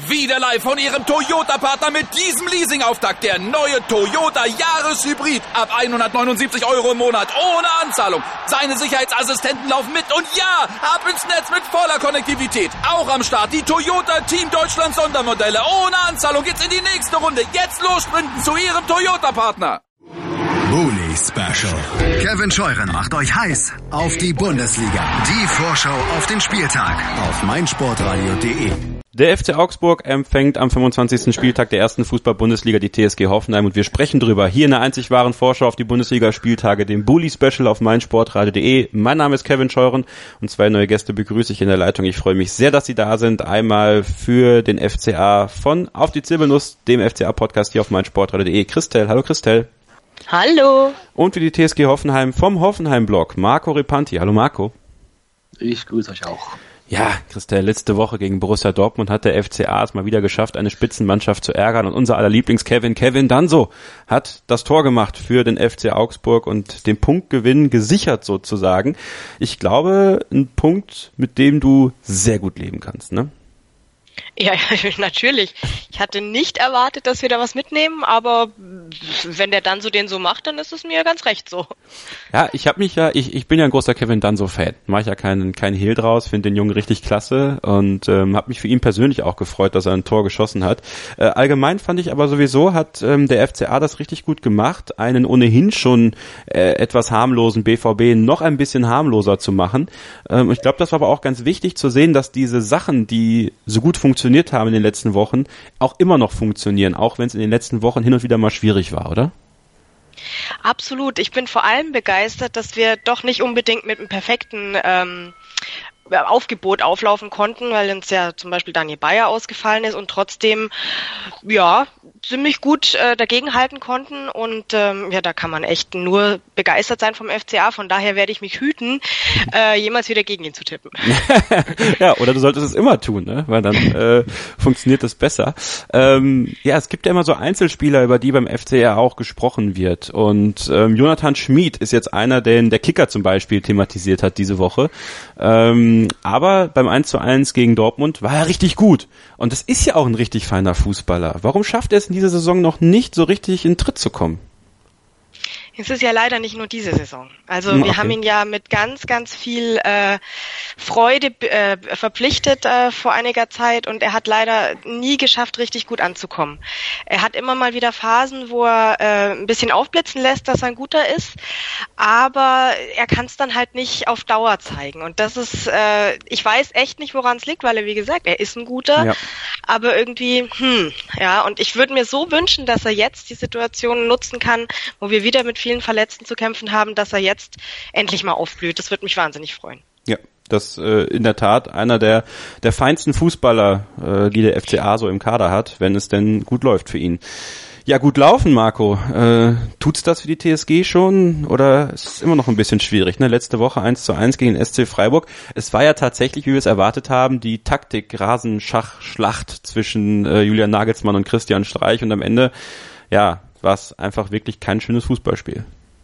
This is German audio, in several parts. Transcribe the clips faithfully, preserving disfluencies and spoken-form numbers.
Wieder live von Ihrem Toyota-Partner mit diesem Leasing-Auftakt. Der neue Toyota Jahreshybrid. Ab hundertneunundsiebzig Euro im Monat. Ohne Anzahlung. Seine Sicherheitsassistenten laufen mit. Und ja, ab ins Netz mit voller Konnektivität. Auch am Start die Toyota Team Deutschland Sondermodelle. Ohne Anzahlung geht's in die nächste Runde. Jetzt los sprinten zu Ihrem Toyota-Partner. Bully Special. Kevin Scheuren macht euch heiß auf die Bundesliga. Die Vorschau auf den Spieltag auf meinsportradio punkt de. Der F C Augsburg empfängt am fünfundzwanzigsten Spieltag der ersten Fußball-Bundesliga die T S G Hoffenheim und wir sprechen drüber hier in der einzig wahren Vorschau auf die Bundesliga-Spieltage, dem Bully Special auf meinsportradio punkt de. Mein Name ist Kevin Scheuren und zwei neue Gäste begrüße ich in der Leitung. Ich freue mich sehr, dass Sie da sind. Einmal für den F C A von Auf die Zirbelnuss, dem F C A-Podcast hier auf meinsportradio punkt de. Christel, hallo Christel. Hallo. Und für die T S G Hoffenheim vom Hoffenheim-Blog, Marco Repanti. Hallo Marco. Ich grüße euch auch. Ja, Christel, letzte Woche gegen Borussia Dortmund hat der F C A es mal wieder geschafft, eine Spitzenmannschaft zu ärgern und unser aller Lieblings-Kevin, Kevin Danso, hat das Tor gemacht für den F C Augsburg und den Punktgewinn gesichert sozusagen. Ich glaube, ein Punkt, mit dem du sehr gut leben kannst, ne? Ja, natürlich. Ich hatte nicht erwartet, dass wir da was mitnehmen, aber wenn der Danso den so macht, dann ist es mir ganz recht so. Ja, ich habe mich ja, ich ich bin ja ein großer Kevin Danso-Fan. Mache ich ja keinen keinen Hehl draus, finde den Jungen richtig klasse und ähm, habe mich für ihn persönlich auch gefreut, dass er ein Tor geschossen hat. Äh, allgemein fand ich aber sowieso, hat ähm, der F C A das richtig gut gemacht, einen ohnehin schon äh, etwas harmlosen B V B noch ein bisschen harmloser zu machen. Ähm, ich glaube, das war aber auch ganz wichtig zu sehen, dass diese Sachen, die so gut funktioniert haben in den letzten Wochen, auch immer noch funktionieren, auch wenn es in den letzten Wochen hin und wieder mal schwierig war, oder? Absolut. Ich bin vor allem begeistert, dass wir doch nicht unbedingt mit einem perfekten ähm, Aufgebot auflaufen konnten, weil uns ja zum Beispiel Daniel Bayer ausgefallen ist und trotzdem ja ziemlich gut äh, dagegenhalten konnten und ähm, ja, da kann man echt nur begeistert sein vom F C A, von daher werde ich mich hüten, äh, jemals wieder gegen ihn zu tippen. Ja, oder du solltest es immer tun, ne? Weil dann äh, funktioniert das besser. Ähm, ja, es gibt ja immer so Einzelspieler, über die beim F C A auch gesprochen wird und ähm, Jonathan Schmid ist jetzt einer, den der Kicker zum Beispiel thematisiert hat diese Woche. Ähm, aber beim eins zu eins gegen Dortmund war er richtig gut. Und das ist ja auch ein richtig feiner Fußballer. Warum schafft er es in dieser Saison noch nicht so richtig in Tritt zu kommen? Es ist ja leider nicht nur diese Saison. Also Okay. wir haben ihn ja mit ganz, ganz viel äh, Freude äh, verpflichtet äh, vor einiger Zeit und er hat leider nie geschafft, richtig gut anzukommen. Er hat immer mal wieder Phasen, wo er äh, ein bisschen aufblitzen lässt, dass er ein guter ist, aber er kann es dann halt nicht auf Dauer zeigen. Und das ist, äh, ich weiß echt nicht, woran es liegt, weil er, wie gesagt, er ist ein guter, Ja. aber irgendwie, hm, ja, und ich würde mir so wünschen, dass er jetzt die Situation nutzen kann, wo wir wieder mit vielen Verletzten zu kämpfen haben, dass er jetzt endlich mal aufblüht. Das würde mich wahnsinnig freuen. Ja, das äh, in der Tat einer der der feinsten Fußballer, äh, die der F C A so im Kader hat, wenn es denn gut läuft für ihn. Ja, gut laufen, Marco. Äh, tut's das für die T S G schon oder ist es immer noch ein bisschen schwierig? Ne? Letzte Woche eins zu eins gegen den S C Freiburg. Es war ja tatsächlich, wie wir es erwartet haben, die Taktik-Rasenschach-Schlacht zwischen äh, Julian Nagelsmann und Christian Streich und am Ende, ja, war es einfach wirklich kein schönes Fußballspiel.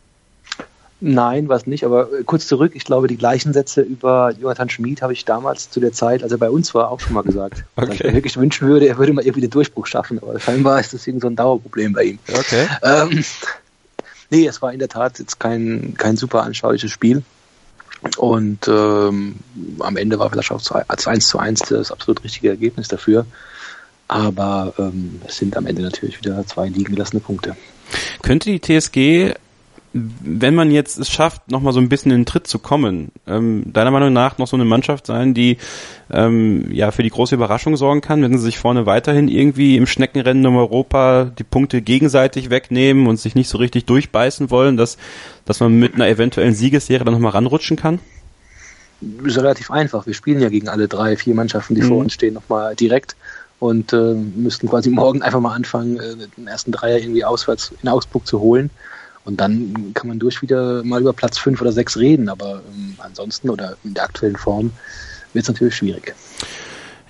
Nein, was nicht, aber kurz zurück, ich glaube, die gleichen Sätze über Jonathan Schmid habe ich damals zu der Zeit, als er bei uns war, auch schon mal gesagt. Okay. Weil ich mir wirklich wünschen würde, er würde mal irgendwie den Durchbruch schaffen, aber scheinbar ist das irgendwie so ein Dauerproblem bei ihm. Okay. Ähm, nee, es war in der Tat jetzt kein, kein super anschauliches Spiel und ähm, am Ende war vielleicht auch als eins zu eins das absolut richtige Ergebnis dafür, aber ähm, es sind am Ende natürlich wieder zwei liegen gelassene Punkte. Könnte die T S G, wenn man jetzt es schafft, nochmal so ein bisschen in den Tritt zu kommen, ähm, deiner Meinung nach noch so eine Mannschaft sein, die ähm, ja für die große Überraschung sorgen kann, wenn sie sich vorne weiterhin irgendwie im Schneckenrennen um Europa die Punkte gegenseitig wegnehmen und sich nicht so richtig durchbeißen wollen, dass dass man mit einer eventuellen Siegesserie dann nochmal ranrutschen kann? Das ist relativ einfach. Wir spielen ja gegen alle drei, vier Mannschaften, die mhm. vor uns stehen, nochmal direkt und äh, müssten quasi morgen einfach mal anfangen, äh, den ersten Dreier irgendwie auswärts in Augsburg zu holen. Und dann kann man durch wieder mal über Platz fünf oder sechs reden, aber ähm, ansonsten oder in der aktuellen Form wird es natürlich schwierig.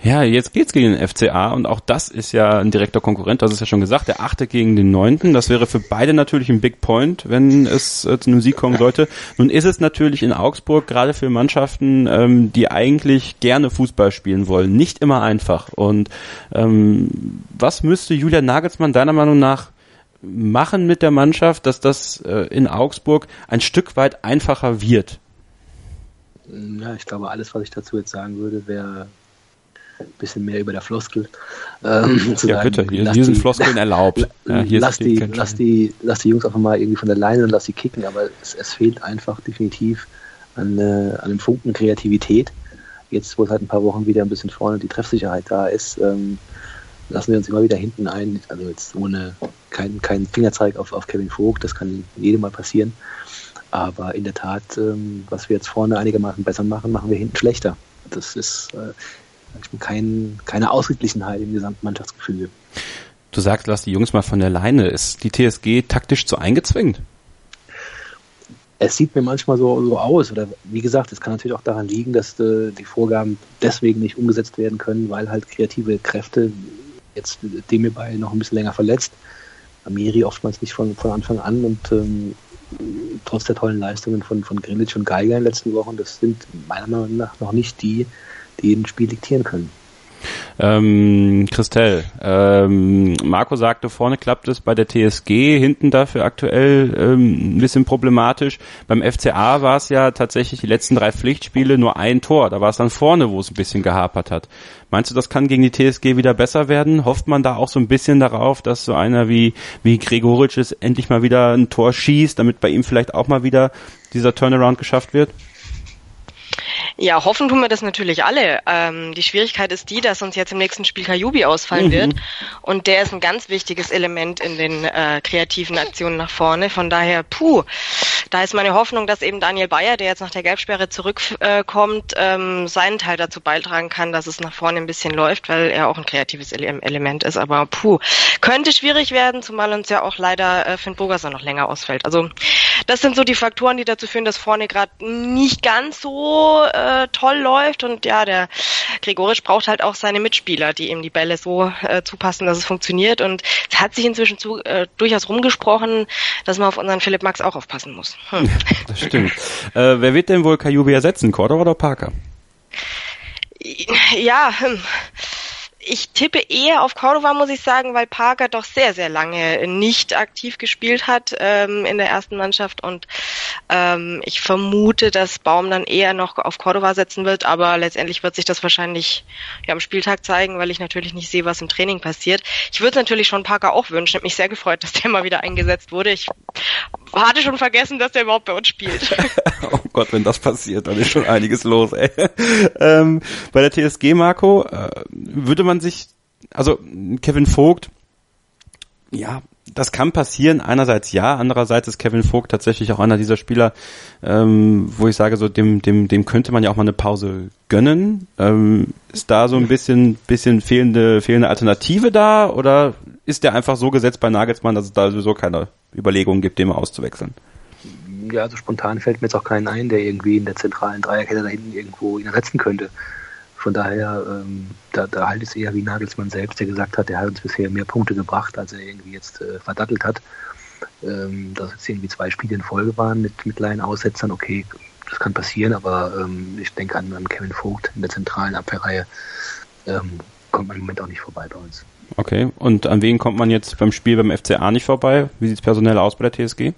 Ja, jetzt geht's gegen den F C A und auch das ist ja ein direkter Konkurrent, das ist ja schon gesagt, der achte gegen den neunten. Das wäre für beide natürlich ein Big Point, wenn es äh, zu einem Sieg kommen sollte. Nun ist es natürlich in Augsburg gerade für Mannschaften, ähm, die eigentlich gerne Fußball spielen wollen, nicht immer einfach. Und ähm, was müsste Julian Nagelsmann deiner Meinung nach machen mit der Mannschaft, dass das äh, in Augsburg ein Stück weit einfacher wird? Ja, ich glaube, alles, was ich dazu jetzt sagen würde, wäre ein bisschen mehr über der Floskel. Ähm, zu ja, sagen, bitte, hier, hier sind Floskeln erlaubt. Ja, hier lass, die, lass, die, lass die Jungs einfach mal irgendwie von der Leine und lass sie kicken, aber es, es fehlt einfach definitiv an, äh, an einem Funken Kreativität. Jetzt, wo seit ein paar Wochen wieder ein bisschen vorne die Treffsicherheit da ist, ähm, lassen wir uns immer wieder hinten ein. Also jetzt ohne keinen kein Fingerzeig auf, auf Kevin Vogt, das kann jedem mal passieren. Aber in der Tat, ähm, was wir jetzt vorne einigermaßen besser machen, machen wir hinten schlechter. Das ist äh, kein, keine Ausgeglichenheit im gesamten Mannschaftsgefüge. Du sagst, lass die Jungs mal von der Leine. Ist die T S G taktisch zu eingezwängt? Es sieht mir manchmal so, so aus. Oder wie gesagt, es kann natürlich auch daran liegen, dass äh, die Vorgaben deswegen nicht umgesetzt werden können, weil halt kreative Kräfte, jetzt Demirbay noch ein bisschen länger verletzt, Amiri oftmals nicht von, von Anfang an und ähm, trotz der tollen Leistungen von, von Grilic und Geiger in den letzten Wochen, das sind meiner Meinung nach noch nicht die, die ein Spiel diktieren können. Ähm, Christel, ähm, Marco sagte, vorne klappt es bei der T S G, hinten dafür aktuell ähm, ein bisschen problematisch. Beim F C A war es ja tatsächlich die letzten drei Pflichtspiele nur ein Tor. Da war es dann vorne, wo es ein bisschen gehapert hat. Meinst du, das kann gegen die T S G wieder besser werden? Hofft man da auch so ein bisschen darauf, dass so einer wie, wie Gregoritsch es endlich mal wieder ein Tor schießt, damit bei ihm vielleicht auch mal wieder dieser Turnaround geschafft wird? Ja, hoffen tun wir das natürlich alle. Ähm, die Schwierigkeit ist die, dass uns jetzt im nächsten Spiel Kajubi ausfallen mhm. wird. Und der ist ein ganz wichtiges Element in den äh, kreativen Aktionen nach vorne. Von daher, puh, da ist meine Hoffnung, dass eben Daniel Bayer, der jetzt nach der Gelbsperre zurückkommt, äh, ähm, seinen Teil dazu beitragen kann, dass es nach vorne ein bisschen läuft, weil er auch ein kreatives Ele- Element ist. Aber puh, könnte schwierig werden, zumal uns ja auch leider äh, Finn Bogerson noch länger ausfällt. Also das sind so die Faktoren, die dazu führen, dass vorne gerade nicht ganz so äh, toll läuft. Und ja, der Gregoritsch braucht halt auch seine Mitspieler, die ihm die Bälle so äh, zupassen, dass es funktioniert. Und es hat sich inzwischen zu, äh, durchaus rumgesprochen, dass man auf unseren Philipp Max auch aufpassen muss. Hm. Das stimmt. Äh, wer wird denn wohl Kajubi ersetzen, Cordova oder Parker? Ja, hm. Ich tippe eher auf Cordova, muss ich sagen, weil Parker doch sehr, sehr lange nicht aktiv gespielt hat ähm, in der ersten Mannschaft und ähm, ich vermute, dass Baum dann eher noch auf Cordova setzen wird, aber letztendlich wird sich das wahrscheinlich ja, am Spieltag zeigen, weil ich natürlich nicht sehe, was im Training passiert. Ich würde natürlich schon Parker auch wünschen. Ich habe mich sehr gefreut, dass der mal wieder eingesetzt wurde. Ich hatte schon vergessen, dass der überhaupt bei uns spielt. Oh Gott, wenn das passiert, dann ist schon einiges los. Ey. ähm, bei der T S G, Marco, äh, würde man sich, also Kevin Vogt, ja, das kann passieren, einerseits ja, andererseits ist Kevin Vogt tatsächlich auch einer dieser Spieler, ähm, wo ich sage, so dem dem dem könnte man ja auch mal eine Pause gönnen. Ähm, ist da so ein bisschen bisschen fehlende fehlende Alternative da oder ist der einfach so gesetzt bei Nagelsmann, dass es da sowieso keine Überlegungen gibt, den mal auszuwechseln? Ja, also spontan fällt mir jetzt auch keinen ein, der irgendwie in der zentralen Dreierkette da hinten irgendwo ihn ersetzen könnte. Von daher, ähm, da, da halt es eher wie Nagelsmann selbst, der gesagt hat, der hat uns bisher mehr Punkte gebracht, als er irgendwie jetzt äh, verdattelt hat. Ähm, dass jetzt irgendwie zwei Spiele in Folge waren mit, mit kleinen Aussetzern, okay, das kann passieren, aber ähm, ich denke an, an Kevin Vogt in der zentralen Abwehrreihe ähm, kommt man im Moment auch nicht vorbei bei uns. Okay, und an wen kommt man jetzt beim Spiel beim F C A nicht vorbei? Wie sieht es personell aus bei der T S G?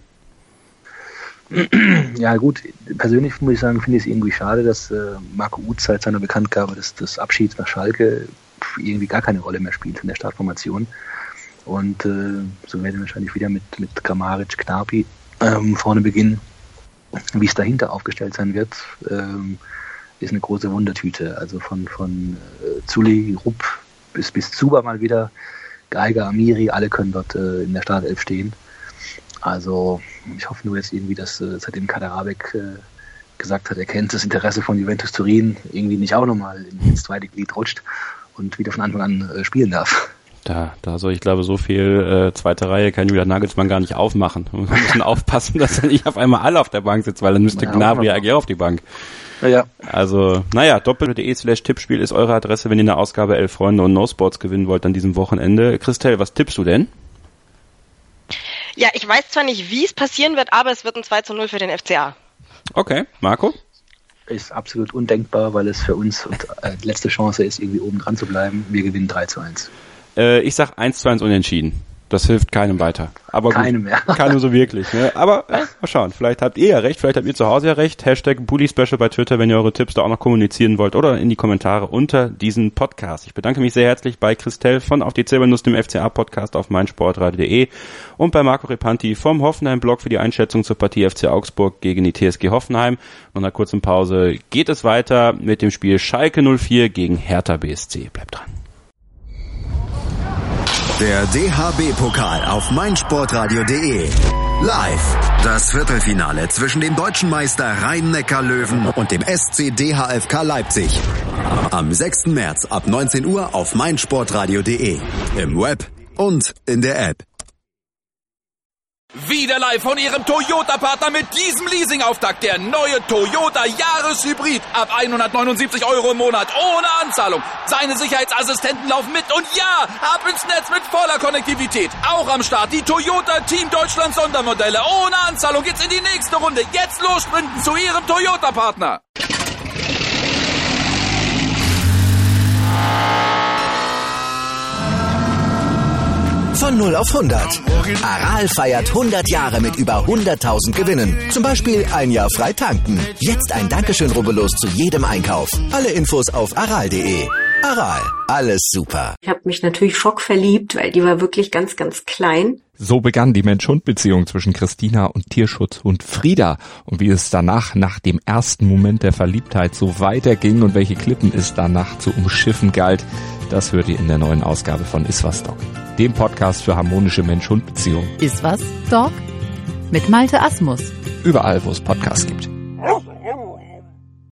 Ja gut, persönlich muss ich sagen, finde ich es irgendwie schade, dass äh, Marco Uth seit seiner Bekanntgabe des, des Abschieds nach Schalke irgendwie gar keine Rolle mehr spielt in der Startformation. Und äh, so werden wir wahrscheinlich wieder mit, mit Kramaric, Gnabry ähm, vorne beginnen. Wie es dahinter aufgestellt sein wird, ähm, ist eine große Wundertüte. Also von, von äh, Zuli, Rupp bis, bis Zuba mal wieder, Geiger, Amiri, alle können dort äh, in der Startelf stehen. Also ich hoffe nur jetzt irgendwie, dass äh, seitdem Kaderabek äh, gesagt hat, er kennt das Interesse von Juventus Turin, irgendwie nicht auch nochmal ins zweite Glied rutscht und wieder von Anfang an äh, spielen darf. Da, da soll ich glaube so viel äh, zweite Reihe kann Julian Nagelsmann gar nicht aufmachen. Wir müssen aufpassen, dass er nicht auf einmal alle auf der Bank sitzt, weil dann müsste Gnabry eigentlich auf die Bank. Ja. Also, naja, doppel.de slash Tippspiel ist eure Adresse, wenn ihr eine Ausgabe elf Freunde und No Sports gewinnen wollt an diesem Wochenende. Christel, was tippst du denn? Ja, ich weiß zwar nicht, wie es passieren wird, aber es wird ein zwei zu null für den F C A. Okay, Marco? Ist absolut undenkbar, weil es für uns und, äh, die letzte Chance ist, irgendwie oben dran zu bleiben. Wir gewinnen drei zu eins. Äh, ich sag eins zu eins unentschieden. Das hilft keinem weiter. Aber keinem mehr. Keinem so wirklich. Ne? Aber äh, mal schauen, vielleicht habt ihr ja recht, vielleicht habt ihr zu Hause ja recht. Hashtag Bully Special bei Twitter, wenn ihr eure Tipps da auch noch kommunizieren wollt oder in die Kommentare unter diesen Podcast. Ich bedanke mich sehr herzlich bei Christel von Auf die Zilbernuss, dem F C A-Podcast auf meinsportradio punkt de und bei Marco Repanti vom Hoffenheim-Blog für die Einschätzung zur Partie F C Augsburg gegen die T S G Hoffenheim. Nach einer kurzen Pause geht es weiter mit dem Spiel Schalke null vier gegen Hertha B S C. Bleibt dran. Der D H B-Pokal auf meinsportradio punkt de. Live. Das Viertelfinale zwischen dem deutschen Meister Rhein-Neckar-Löwen und dem S C D H F K Leipzig. Am sechsten März ab neunzehn Uhr auf meinsportradio punkt de. Im Web und in der App. Wieder live von Ihrem Toyota-Partner mit diesem Leasing-Auftakt. Der neue Toyota Jahreshybrid. Ab hundertneunundsiebzig Euro im Monat. Ohne Anzahlung. Seine Sicherheitsassistenten laufen mit. Und ja, ab ins Netz mit voller Konnektivität. Auch am Start die Toyota Team Deutschland Sondermodelle. Ohne Anzahlung geht's in die nächste Runde. Jetzt los sprinten zu Ihrem Toyota-Partner. Von null auf hundert. Aral feiert hundert Jahre mit über hunderttausend Gewinnen. Zum Beispiel ein Jahr frei tanken. Jetzt ein Dankeschön, rubbellos zu jedem Einkauf. Alle Infos auf aral punkt de. Aral, alles super. Ich habe mich natürlich schockverliebt, weil die war wirklich ganz, ganz klein. So begann die Mensch-Hund-Beziehung zwischen Christina und Tierschutzhund Frieda. Und wie es danach, nach dem ersten Moment der Verliebtheit, so weiterging und welche Klippen es danach zu umschiffen galt, das hört ihr in der neuen Ausgabe von Iswas Dog, dem Podcast für harmonische Mensch-Hund-Beziehungen. Iswas Dog? Mit Malte Asmus. Überall, wo es Podcasts gibt.